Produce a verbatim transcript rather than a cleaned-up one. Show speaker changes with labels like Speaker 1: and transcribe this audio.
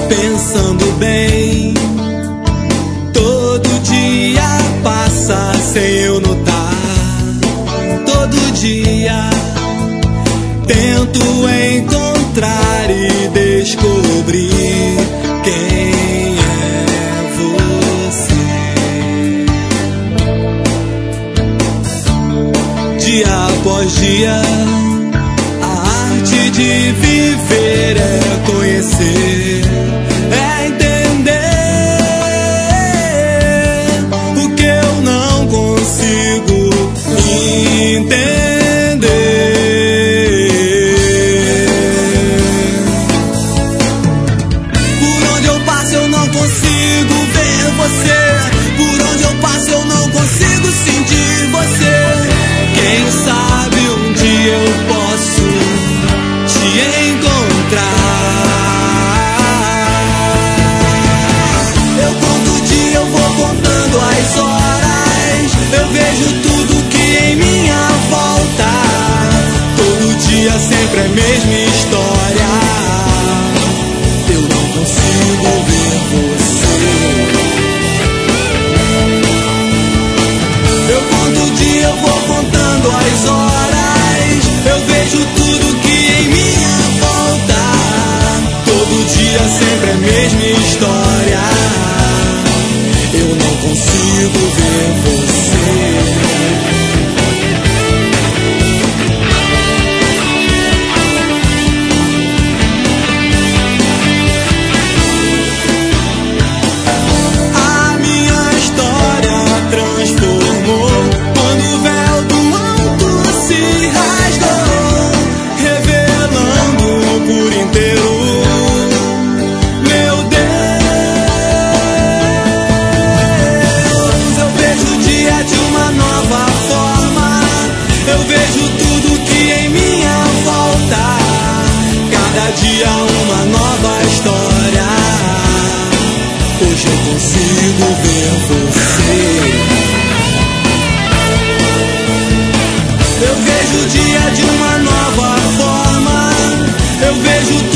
Speaker 1: pensando bem. Todo dia passa sem eu notar. Todo dia tento encontrar e descobrir quem é você. Dia após dia, a arte de viver é conhecer, é entender o que eu não consigo entender. Por onde eu passo eu não consigo ver você. Por onde eu passo eu não consigo sentir você. Quem sabe um dia eu posso te encontrar. Eu conto o dia, eu vou contando as horas. Eu vejo tudo que em minha volta. Todo dia sempre é a mesma história. Eu não consigo ver você. Eu conto o dia, eu vou contando as horas. Eu vejo tudo que em minha volta. Todo dia sempre a mesma história. Eu não consigo ver você. A minha história transformou quando o véu do alto se rasgou, revelando por inteiro meu Deus. Eu vejo o dia de uma nova forma. Eu vejo tudo que em minha volta. Cada dia uma nova história. Hoje eu consigo ver você. Eu vejo o dia de uma nova forma. Eu vejo